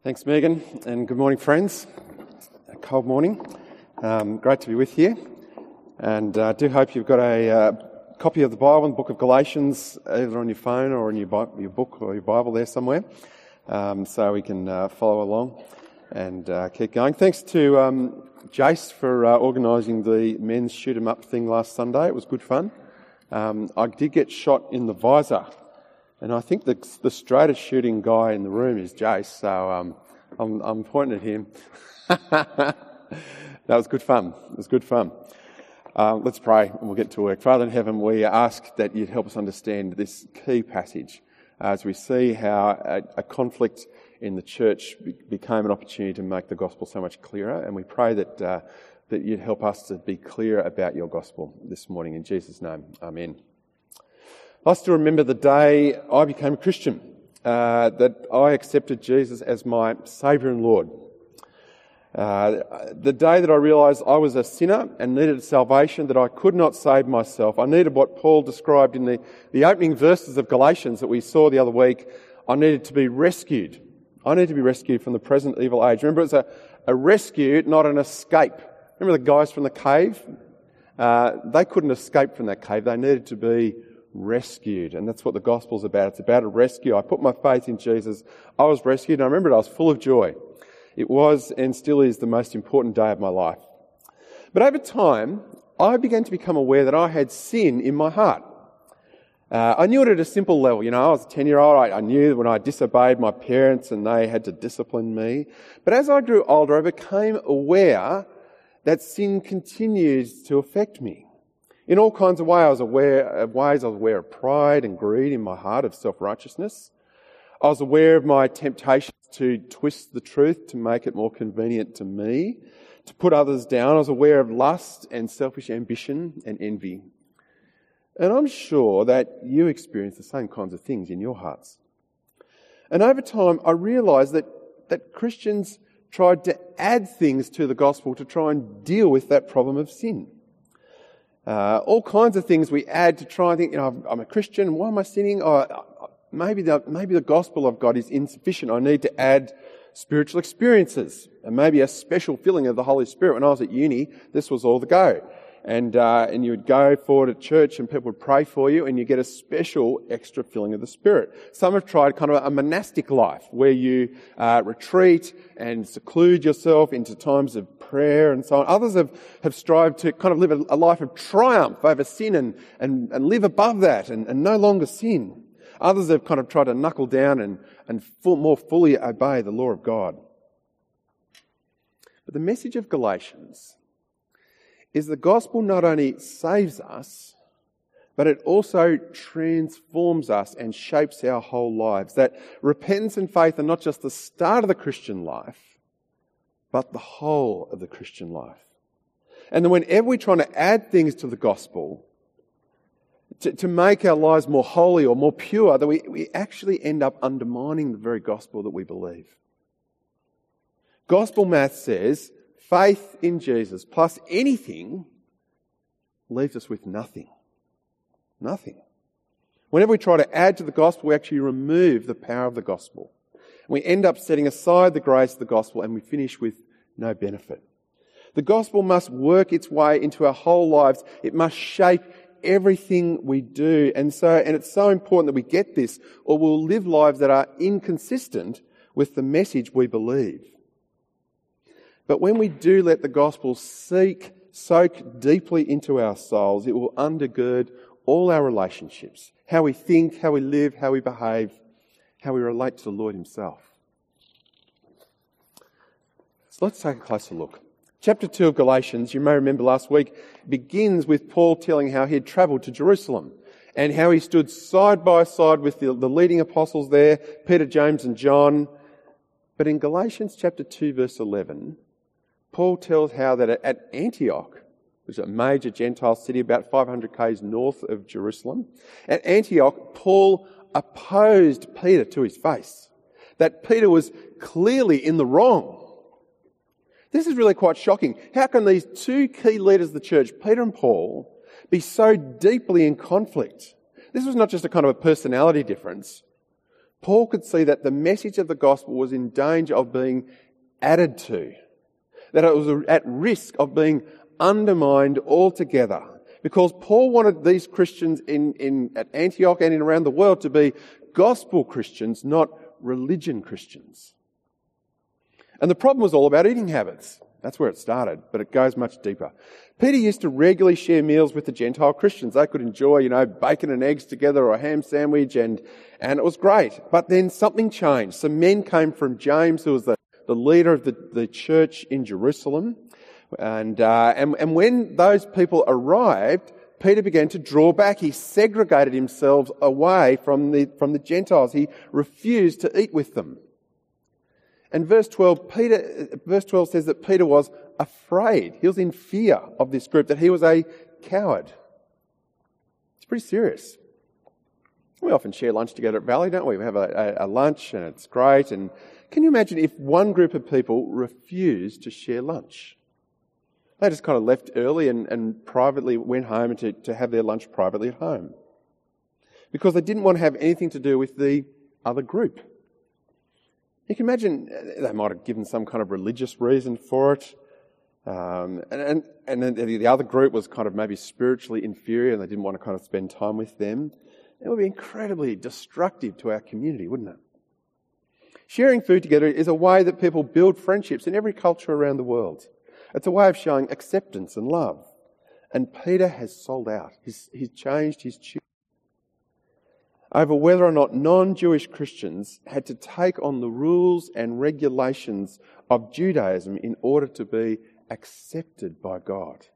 Thanks, Megan, and good morning, friends. A cold morning. Great to be with you, and I do hope you've got a copy of the Bible, the book of Galatians, either on your phone or in your book or your Bible there somewhere, so we can follow along and keep going. Thanks to Jace for organising the men's shoot 'em up thing last Sunday. It was good fun. I did get shot in the visor. And I think the straightest shooting guy in the room is Jace, so I'm pointing at him. That was good fun. It was good fun. Let's pray and we'll get to work. Father in heaven, we ask that you'd help us understand this key passage as we see how a conflict in the church became an opportunity to make the gospel so much clearer. And we pray that you'd help us to be clear about your gospel this morning. In Jesus' name, amen. I still remember the day I became a Christian, that I accepted Jesus as my Saviour and Lord. The day that I realised I was a sinner and needed salvation, that I could not save myself. I needed what Paul described in the opening verses of Galatians that we saw the other week. I needed to be rescued. I needed to be rescued from the present evil age. Remember, it was a rescue, not an escape. Remember the guys from the cave? They couldn't escape from that cave. They needed to be rescued, and that's what the gospel's about. It's about a rescue. I put my faith in Jesus. I was rescued, and I remember I was full of joy. It was and still is the most important day of my life. But over time, I began to become aware that I had sin in my heart. I knew it at a simple level. I was a 10-year-old. I knew when I disobeyed my parents and they had to discipline me. But as I grew older, I became aware that sin continues to affect me. In all kinds of ways, I was aware of pride and greed in my heart, of self-righteousness. I was aware of my temptations to twist the truth to make it more convenient to me, to put others down. I was aware of lust and selfish ambition and envy. And I'm sure that you experience the same kinds of things in your hearts. And over time, I realised that Christians tried to add things to the gospel to try and deal with that problem of sin. All kinds of things we add to try and think, I'm a Christian, why am I sinning? Maybe the gospel I've got is insufficient. I need to add spiritual experiences and maybe a special filling of the Holy Spirit. When I was at uni, this was all the go. And you would go forward at church and people would pray for you and you get a special extra filling of the Spirit. Some have tried kind of a monastic life where you retreat and seclude yourself into times of prayer and so on. Others have strived to kind of live a life of triumph over sin and live above that and no longer sin. Others have kind of tried to knuckle down and more fully obey the law of God. But the message of Galatians is the gospel not only saves us, but it also transforms us and shapes our whole lives. That repentance and faith are not just the start of the Christian life, but the whole of the Christian life. And then whenever we're trying to add things to the gospel, to make our lives more holy or more pure, that we actually end up undermining the very gospel that we believe. Gospel math says faith in Jesus plus anything leaves us with nothing. Nothing. Whenever we try to add to the gospel, we actually remove the power of the gospel. We end up setting aside the grace of the gospel and we finish with no benefit. The gospel must work its way into our whole lives. It must shape everything we do. And it's so important that we get this, or we'll live lives that are inconsistent with the message we believe. But when we do let the gospel soak deeply into our souls, it will undergird all our relationships, how we think, how we live, how we behave, how we relate to the Lord himself. So let's take a closer look. Chapter 2 of Galatians, you may remember last week, begins with Paul telling how he had travelled to Jerusalem and how he stood side by side with the leading apostles there, Peter, James and John. But in Galatians chapter 2 verse 11, Paul tells how that at Antioch, which is a major Gentile city about 500 k's north of Jerusalem, at Antioch, Paul opposed Peter to his face. That Peter was clearly in the wrong. This is really quite shocking. How can these two key leaders of the church, Peter and Paul, be so deeply in conflict? This was not just a kind of a personality difference. Paul could see that the message of the gospel was in danger of being added to, that it was at risk of being undermined altogether. Because Paul wanted these Christians at Antioch and around the world to be gospel Christians, not religion Christians. And the problem was all about eating habits. That's where it started, but it goes much deeper. Peter used to regularly share meals with the Gentile Christians. They could enjoy, bacon and eggs together or a ham sandwich, and it was great. But then something changed. Some men came from James, who was the leader of the church in Jerusalem. And when those people arrived, Peter began to draw back. He segregated himself away from the Gentiles. He refused to eat with them. And verse 12 says that Peter was afraid. He was in fear of this group, that he was a coward. It's pretty serious. We often share lunch together at Valley, don't we? We have a lunch and it's great. And can you imagine if one group of people refused to share lunch? They just kind of left early and privately went home and to have their lunch privately at home. Because they didn't want to have anything to do with the other group. You can imagine they might have given some kind of religious reason for it. And then the other group was kind of maybe spiritually inferior and they didn't want to kind of spend time with them. It would be incredibly destructive to our community, wouldn't it? Sharing food together is a way that people build friendships in every culture around the world. It's a way of showing acceptance and love. And Peter has sold out. He's changed his tune over whether or not non-Jewish Christians had to take on the rules and regulations of Judaism in order to be accepted by God.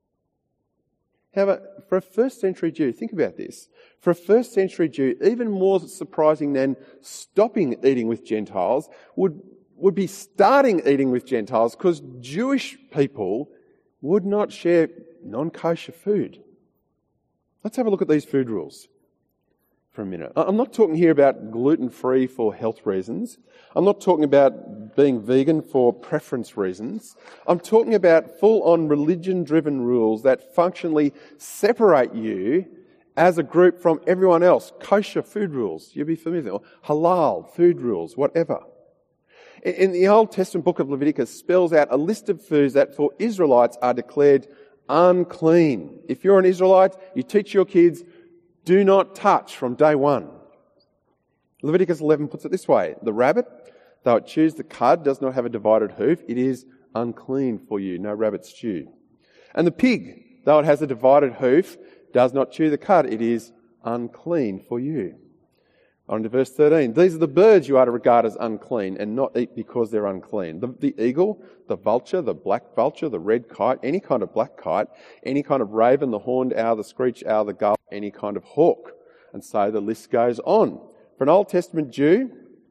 However, for a first century Jew, think about this. For a first century Jew, even more surprising than stopping eating with Gentiles would be starting eating with Gentiles, because Jewish people would not share non-kosher food. Let's have a look at these food rules for a minute. I'm not talking here about gluten-free for health reasons. I'm not talking about being vegan for preference reasons. I'm talking about full-on religion-driven rules that functionally separate you as a group from everyone else. Kosher food rules, you'll be familiar with, or halal food rules, whatever. In the Old Testament book of Leviticus spells out a list of foods that for Israelites are declared unclean. If you're an Israelite, you teach your kids, do not touch from day one. Leviticus 11 puts it this way: the rabbit, though it chews the cud, does not have a divided hoof. It is unclean for you. No rabbit stew. And the pig, though it has a divided hoof, does not chew the cud. It is unclean for you. On to verse 13. These are the birds you are to regard as unclean and not eat because they're unclean. The eagle, the vulture, the black vulture, the red kite, any kind of black kite, any kind of raven, the horned owl, the screech owl, the gull, any kind of hawk. And so the list goes on. For an Old Testament Jew,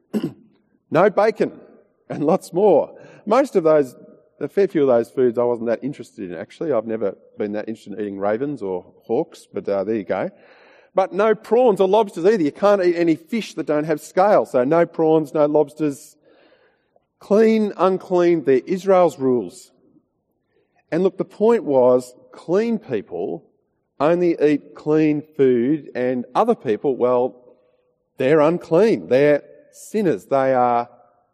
no bacon and lots more. Most of those, a fair few of those foods I wasn't that interested in, actually. I've never been that interested in eating ravens or hawks, but there you go. But no prawns or lobsters either. You can't eat any fish that don't have scales. So no prawns, no lobsters. Clean, unclean, they're Israel's rules. And look, the point was, clean people only eat clean food, and other people, well, they're unclean. They're sinners. They are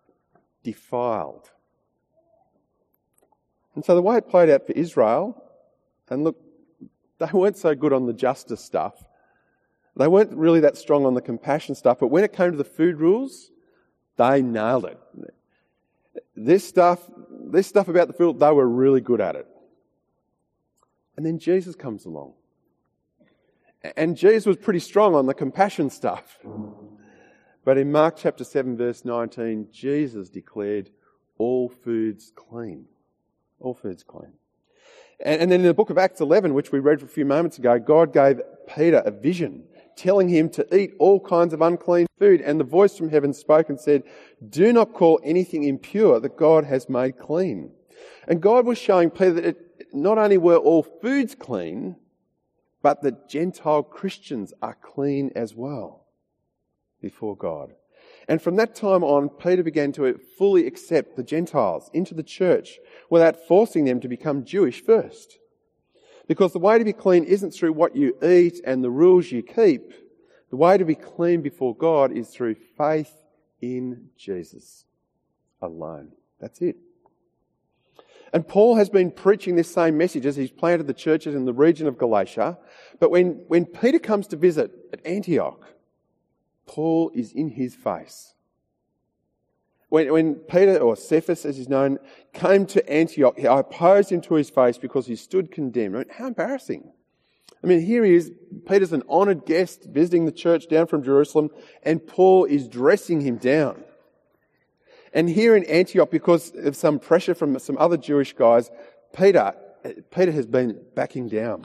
defiled. And so the way it played out for Israel, and look, they weren't so good on the justice stuff. They weren't really that strong on the compassion stuff, but when it came to the food rules, they nailed it. This stuff about the food, they were really good at it. And then Jesus comes along. And Jesus was pretty strong on the compassion stuff. But in Mark chapter 7, verse 19, Jesus declared all foods clean. All foods clean. And then in the book of Acts 11, which we read a few moments ago, God gave Peter a vision, telling him to eat all kinds of unclean food. And the voice from heaven spoke and said, do not call anything impure that God has made clean. And God was showing Peter that not only were all foods clean, but that Gentile Christians are clean as well before God. And from that time on, Peter began to fully accept the Gentiles into the church without forcing them to become Jewish first. Because the way to be clean isn't through what you eat and the rules you keep, The way to be clean before God is through faith in Jesus alone. That's it. And Paul has been preaching this same message as he's planted the churches in the region of Galatia. But when Peter comes to visit at Antioch, Paul is in his face. When Peter, or Cephas as he's known, came to Antioch, I opposed him to his face because he stood condemned. I mean, how embarrassing. I mean, here he is, Peter's an honoured guest visiting the church down from Jerusalem, and Paul is dressing him down. And here in Antioch, because of some pressure from some other Jewish guys, Peter has been backing down.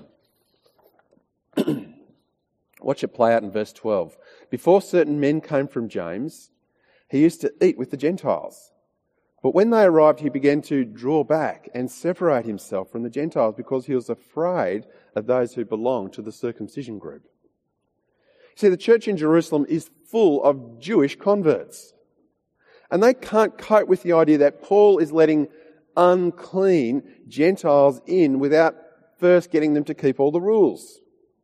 Watch it play out in verse 12. Before certain men came from James, he used to eat with the Gentiles. But when they arrived, he began to draw back and separate himself from the Gentiles because he was afraid of those who belonged to the circumcision group. See, the church in Jerusalem is full of Jewish converts. And they can't cope with the idea that Paul is letting unclean Gentiles in without first getting them to keep all the rules.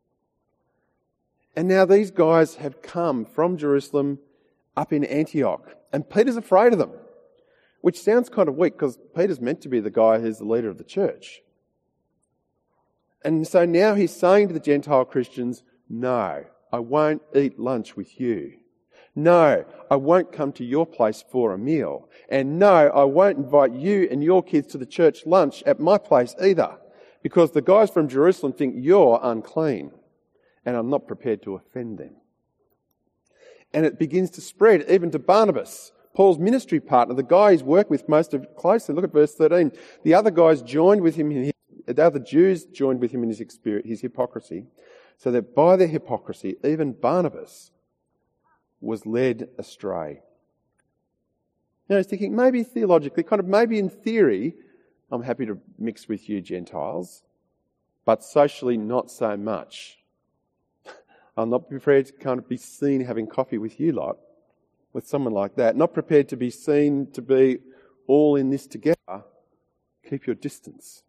And now these guys have come from Jerusalem up in Antioch, and Peter's afraid of them, which sounds kind of weak because Peter's meant to be the guy who's the leader of the church. And so now he's saying to the Gentile Christians, no, I won't eat lunch with you. No, I won't come to your place for a meal. And no, I won't invite you and your kids to the church lunch at my place either, because the guys from Jerusalem think you're unclean, and I'm not prepared to offend them. And it begins to spread even to Barnabas, Paul's ministry partner, the guy he's worked with most of closely. Look at verse 13. The other guys joined with him, the other Jews joined with him in his hypocrisy, so that by their hypocrisy, even Barnabas was led astray. Now he's thinking, maybe theologically, maybe in theory, I'm happy to mix with you Gentiles, but socially not so much. I'm not prepared to be seen having coffee with you lot, with someone like that. Not prepared to be seen to be all in this together. Keep your distance.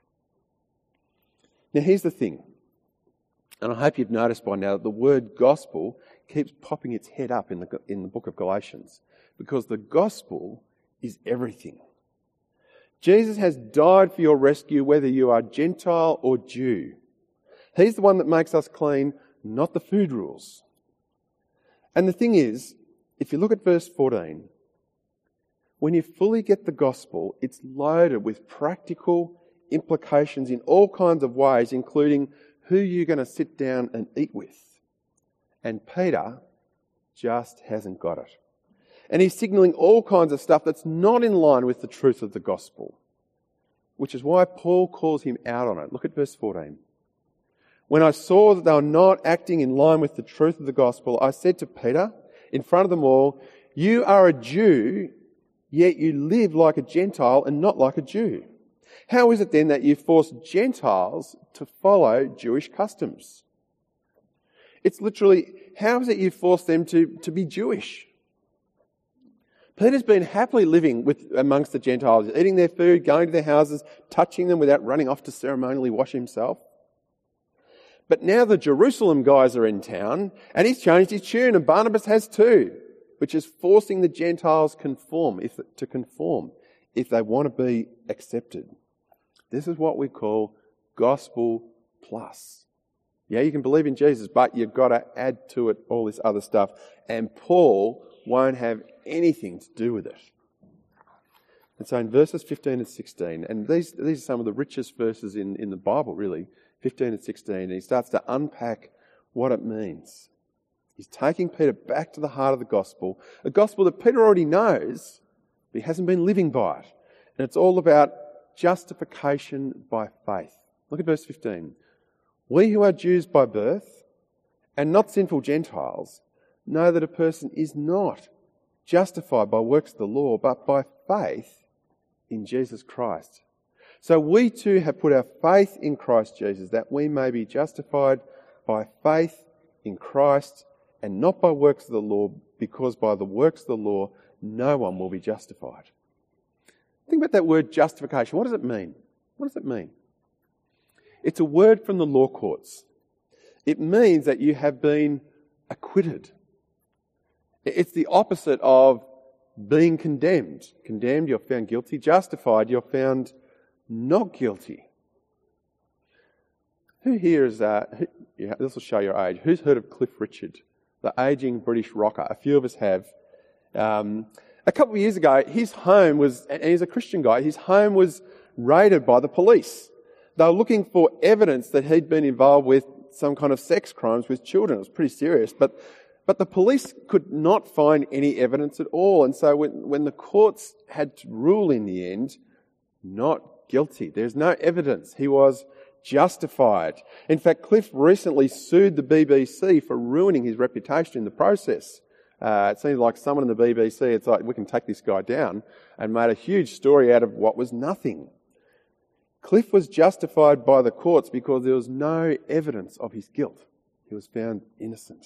Now here's the thing, and I hope you've noticed by now that the word gospel keeps popping its head up in the book of Galatians, because the gospel is everything. Jesus has died for your rescue, whether you are Gentile or Jew. He's the one that makes us clean, not the food rules. And the thing is, if you look at verse 14, when you fully get the gospel, it's loaded with practical implications in all kinds of ways, including who you're going to sit down and eat with. And Peter just hasn't got it. And he's signalling all kinds of stuff that's not in line with the truth of the gospel, which is why Paul calls him out on it. Look at verse 14. When I saw that they were not acting in line with the truth of the gospel, I said to Peter, in front of them all, you are a Jew, yet you live like a Gentile and not like a Jew. How is it then that you force Gentiles to follow Jewish customs? It's literally, how is it you force them to be Jewish? Peter's been happily living amongst the Gentiles, eating their food, going to their houses, touching them without running off to ceremonially wash himself. But now the Jerusalem guys are in town, and he's changed his tune, and Barnabas has too, which is forcing the Gentiles to conform if they want to be accepted. This is what we call gospel plus. Yeah, you can believe in Jesus, but you've got to add to it all this other stuff. And Paul won't have anything to do with it. And so in verses 15 and 16, and these are some of the richest verses in the Bible, really, 15 and 16, and he starts to unpack what it means. He's taking Peter back to the heart of the gospel, a gospel that Peter already knows, but he hasn't been living by it. And it's all about justification by faith. Look at verse 15. We who are Jews by birth and not sinful Gentiles know that a person is not justified by works of the law, but by faith in Jesus Christ. So we too have put our faith in Christ Jesus, that we may be justified by faith in Christ and not by works of the law, because by the works of the law no one will be justified. Think about that word justification. What does it mean? What does it mean? It's a word from the law courts. It means that you have been acquitted. It's the opposite of being condemned. Condemned, you're found guilty. Justified, you're found not guilty. Who here is that? This will show your age. Who's heard of Cliff Richard, the ageing British rocker? A few of us have. A couple of years ago, his home was, and he's a Christian guy, his home was raided by the police. They were looking for evidence that he'd been involved with some kind of sex crimes with children. It was pretty serious, but the police could not find any evidence at all. And so when the courts had to rule in the end, not guilty, there's no evidence, he was justified. In fact, Cliff recently sued the BBC for ruining his reputation in the process. It seems like someone in the BBC, it's like, we can take this guy down, and made a huge story out of what was nothing. Cliff was justified by the courts because there was no evidence of his guilt. He was found innocent.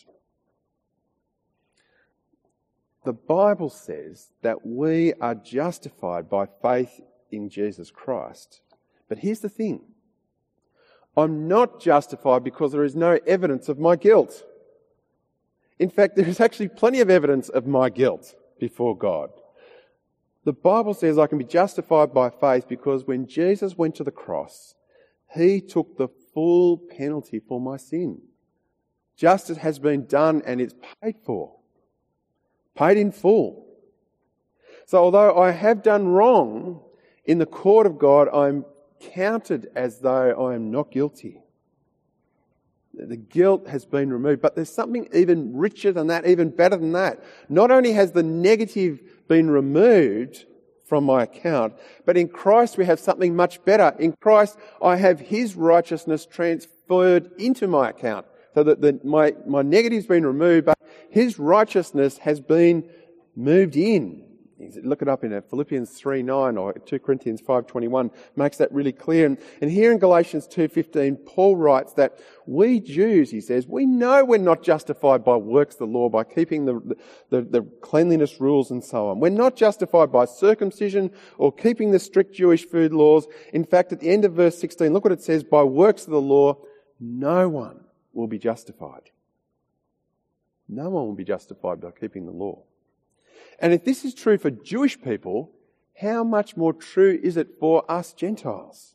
The Bible says that we are justified by faith in Jesus Christ. But here's the thing. I'm not justified because there is no evidence of my guilt. In fact, there is actually plenty of evidence of my guilt before God. The Bible says I can be justified by faith because when Jesus went to the cross, he took the full penalty for my sin. Justice has been done and it's paid for. Paid in full. So although I have done wrong, in the court of God, I'm counted as though I am not guilty. The guilt has been removed, but there's something even richer than that, even better than that. Not only has the negative been removed from my account, but in Christ we have something much better. In Christ I have his righteousness transferred into my account, so that my negative's been removed, but his righteousness has been moved in. Look it up in Philippians 3:9 or 2 Corinthians 5:21 makes that really clear. And here in Galatians 2:15, Paul writes that we Jews, he says, we know we're not justified by works of the law, by keeping the cleanliness rules and so on. We're not justified by circumcision or keeping the strict Jewish food laws. In fact, at the end of verse 16, look what it says, by works of the law, no one will be justified. No one will be justified by keeping the law. And if this is true for Jewish people, how much more true is it for us Gentiles?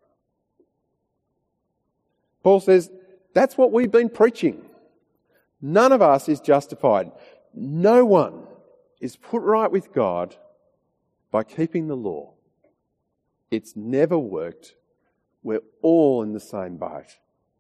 Paul says, that's what we've been preaching. None of us is justified. No one is put right with God by keeping the law. It's never worked. We're all in the same boat.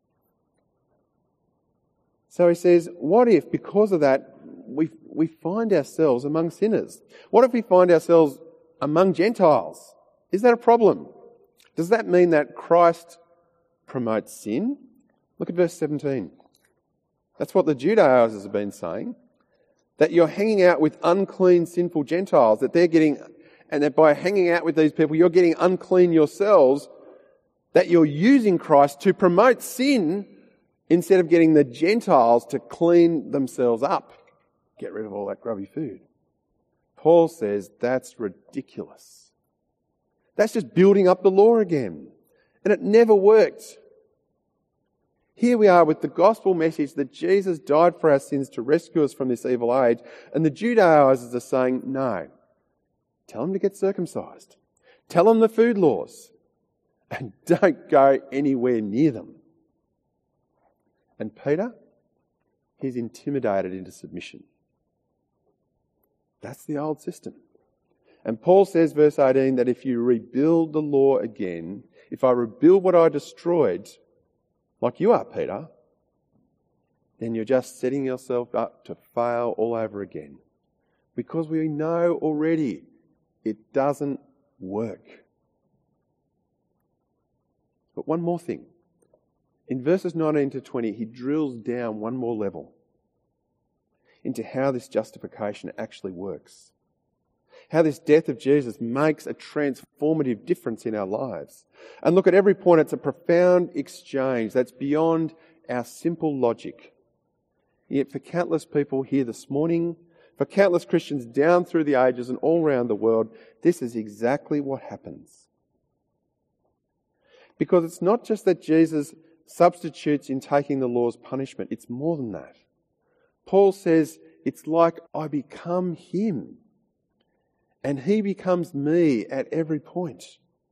So he says, what if, because of that, we find ourselves among sinners? What if we find ourselves among Gentiles? Is that a problem? Does that mean that Christ promotes sin? Look at verse 17. That's what the Judaizers have been saying. That you're hanging out with unclean, sinful Gentiles, that they're getting, and that by hanging out with these people, you're getting unclean yourselves, that you're using Christ to promote sin instead of getting the Gentiles to clean themselves up. Get rid of all that grubby food. Paul says that's ridiculous. That's just building up the law again. And it never worked. Here we are with the gospel message that Jesus died for our sins to rescue us from this evil age. And the Judaizers are saying, no. Tell them to get circumcised. Tell them the food laws. And don't go anywhere near them. And Peter, he's intimidated into submission. That's the old system. And Paul says, verse 18, that if you rebuild the law again, if I rebuild what I destroyed, like you are, Peter, then you're just setting yourself up to fail all over again. Because we know already it doesn't work. But one more thing. In verses 19 to 20, he drills down one more level into how this justification actually works. How this death of Jesus makes a transformative difference in our lives. And look, at every point, it's a profound exchange that's beyond our simple logic. Yet for countless people here this morning, for countless Christians down through the ages and all around the world, this is exactly what happens. Because it's not just that Jesus substitutes in taking the law's punishment, it's more than that. Paul says, it's like I become him and he becomes me at every point.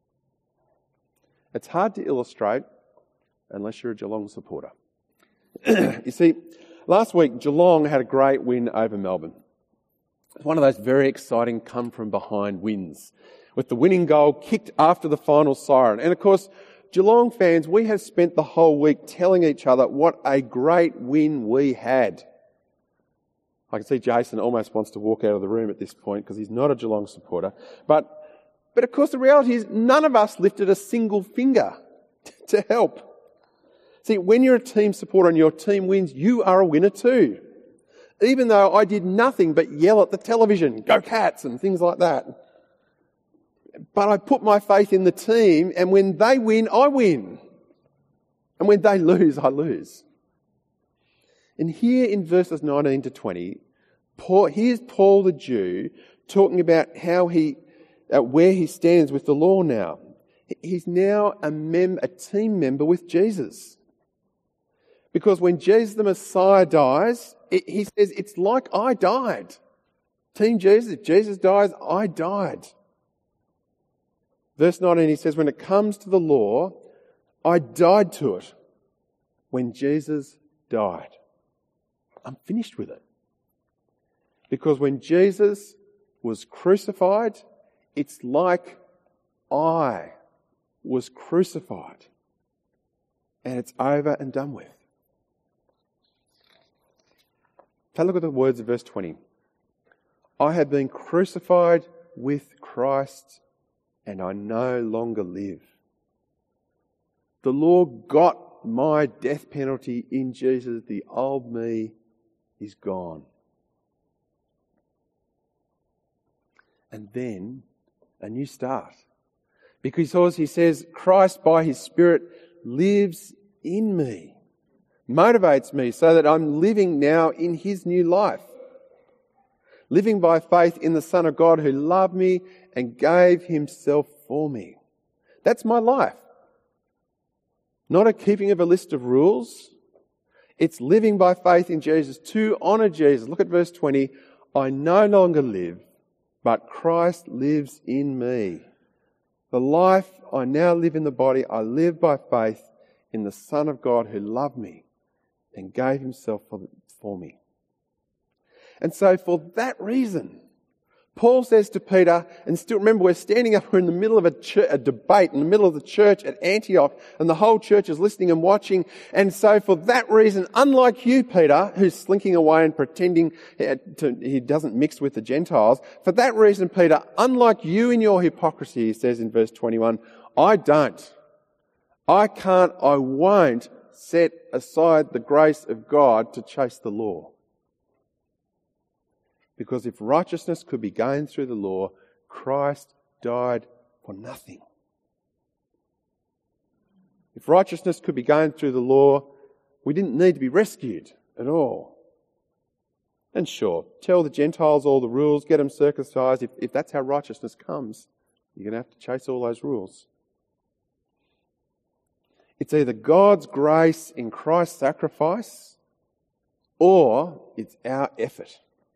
It's hard to illustrate unless you're a Geelong supporter. You see, last week Geelong had a great win over Melbourne. It's one of those very exciting come-from-behind wins, with the winning goal kicked after the final siren. And of course, Geelong fans, we have spent the whole week telling each other what a great win we had. I can see Jason almost wants to walk out of the room at this point because he's not a Geelong supporter. But of course the reality is none of us lifted a single finger to help. See, when you're a team supporter and your team wins, you are a winner too. Even though I did nothing but yell at the television, "Go Cats," and things like that. But I put my faith in the team, and when they win, I win. And when they lose, I lose. And here in verses 19 to 20, here's Paul the Jew talking about how where he stands with the law now. He's now a team member with Jesus. Because when Jesus the Messiah dies, he says, it's like I died. Team Jesus, if Jesus dies, I died. Verse 19, he says, when it comes to the law, I died to it when Jesus died. I'm finished with it. Because when Jesus was crucified, it's like I was crucified. And it's over and done with. Take a look at the words of verse 20. I have been crucified with Christ, and I no longer live. The law got my death penalty in Jesus. The old me is gone. And then a new start. Because he says, Christ by his Spirit lives in me, motivates me so that I'm living now in his new life. Living by faith in the Son of God who loved me and gave himself for me. That's my life. Not a keeping of a list of rules. It's living by faith in Jesus to honour Jesus. Look at verse 20. I no longer live, but Christ lives in me. The life I now live in the body, I live by faith in the Son of God who loved me and gave himself for me. And so for that reason, Paul says to Peter, and still remember we're standing up, we're in the middle of a debate, in the middle of the church at Antioch, and the whole church is listening and watching. And so for that reason, unlike you, Peter, who's slinking away and pretending he doesn't mix with the Gentiles, for that reason, Peter, unlike you in your hypocrisy, he says in verse 21, I won't set aside the grace of God to chase the law. Because if righteousness could be gained through the law, Christ died for nothing. If righteousness could be gained through the law, we didn't need to be rescued at all. And sure, tell the Gentiles all the rules, get them circumcised. If that's how righteousness comes, you're going to have to chase all those rules. It's either God's grace in Christ's sacrifice, or it's our effort.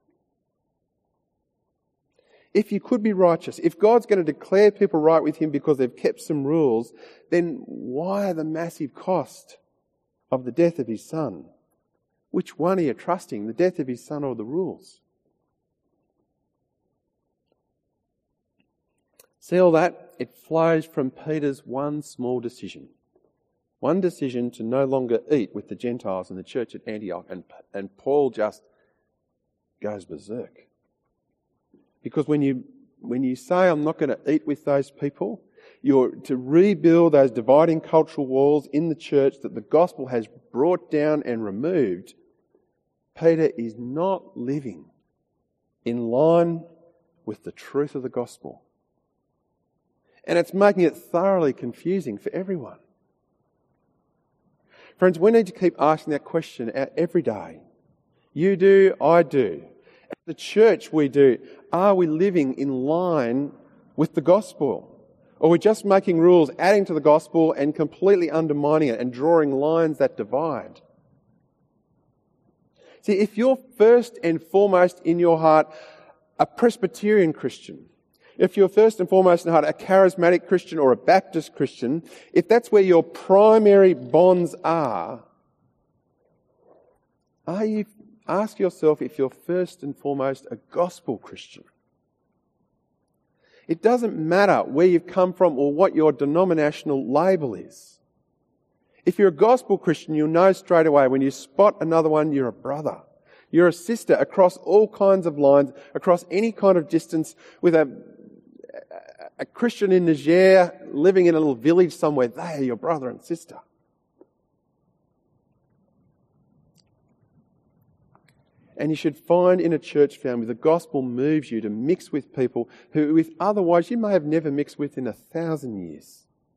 If you could be righteous, if God's going to declare people right with him because they've kept some rules, then why the massive cost of the death of his son? Which one are you trusting, the death of his son or the rules? See all that? It flows from Peter's one small decision. One decision to no longer eat with the Gentiles in the church at Antioch. And Paul just goes berserk. Because when you say, I'm not going to eat with those people, you're to rebuild those dividing cultural walls in the church that the gospel has brought down and removed. Peter is not living in line with the truth of the gospel. And it's making it thoroughly confusing for everyone. Friends, we need to keep asking that question every day. You do, I do. As the church we do. Are we living in line with the gospel? Or are we just making rules, adding to the gospel and completely undermining it and drawing lines that divide? See, if you're first and foremost in your heart a Presbyterian Christian, if you're first and foremost in your heart a charismatic Christian or a Baptist Christian, if that's where your primary bonds are you, ask yourself if you're first and foremost a gospel Christian. It doesn't matter where you've come from or what your denominational label is. If you're a gospel Christian, you'll know straight away when you spot another one, you're a brother. You're a sister across all kinds of lines, across any kind of distance, with a Christian in Niger living in a little village somewhere. They are your brother and sister. And you should find in a church family the gospel moves you to mix with people who, if otherwise, you may have never mixed with in 1,000 years.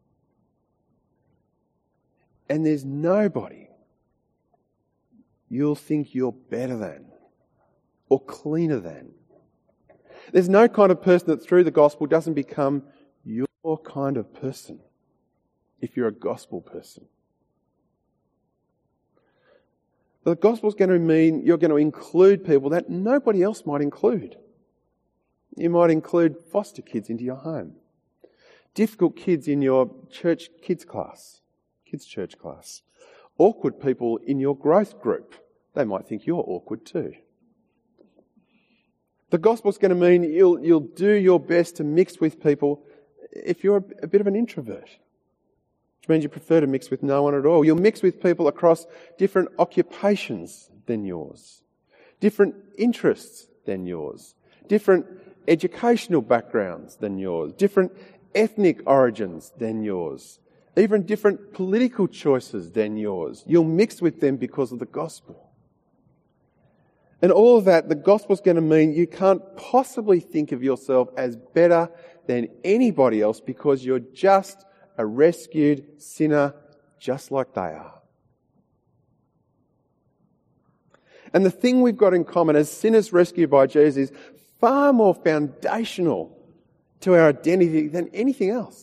And there's nobody you'll think you're better than or cleaner than. There's no kind of person that through the gospel doesn't become your kind of person if you're a gospel person. The gospel's going to mean you're going to include people that nobody else might include. You might include foster kids into your home, difficult kids in your church kids church class, awkward people in your growth group. They might think you're awkward too. The gospel's going to mean you'll do your best to mix with people if you're a bit of an introvert, which means you prefer to mix with no one at all. You'll mix with people across different occupations than yours, different interests than yours, different educational backgrounds than yours, different ethnic origins than yours, even different political choices than yours. You'll mix with them because of the gospel. And all of that, the gospel's going to mean you can't possibly think of yourself as better than anybody else because you're just a rescued sinner just like they are. And the thing we've got in common as sinners rescued by Jesus is far more foundational to our identity than anything else.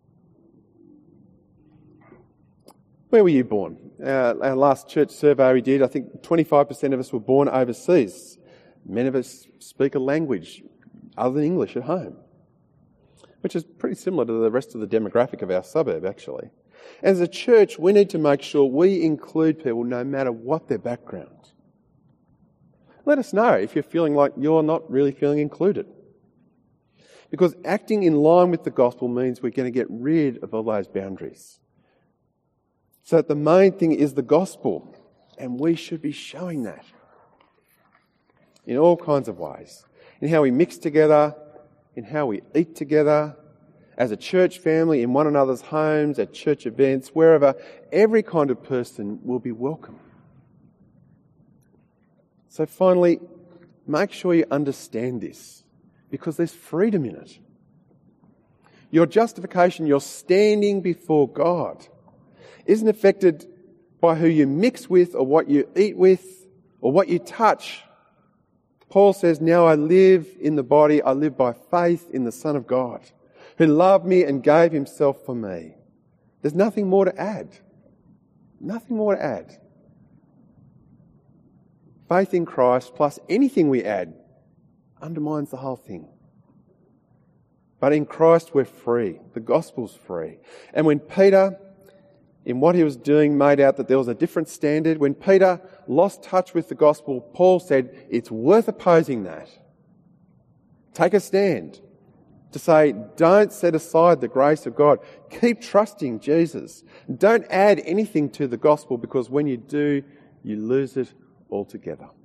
Where were you born? Our last church survey we did, I think 25% of us were born overseas. Many of us speak a language other than English at home, which is pretty similar to the rest of the demographic of our suburb, actually. As a church, we need to make sure we include people no matter what their background. Let us know if you're feeling like you're not really feeling included. Because acting in line with the gospel means we're going to get rid of all those boundaries. So the main thing is the gospel, and we should be showing that in all kinds of ways. In how we mix together, in how we eat together, as a church family, in one another's homes, at church events, wherever, every kind of person will be welcome. So finally, make sure you understand this, because there's freedom in it. Your justification, your standing before God, isn't affected by who you mix with or what you eat with or what you touch. Paul says, now I live in the body, I live by faith in the Son of God, who loved me and gave himself for me. There's nothing more to add. Nothing more to add. Faith in Christ plus anything we add undermines the whole thing. But in Christ we're free. The gospel's free. And when Peter, in what he was doing, made out that there was a different standard, when Peter lost touch with the gospel, Paul said, it's worth opposing that. Take a stand to say, don't set aside the grace of God. Keep trusting Jesus. Don't add anything to the gospel, because when you do, you lose it altogether.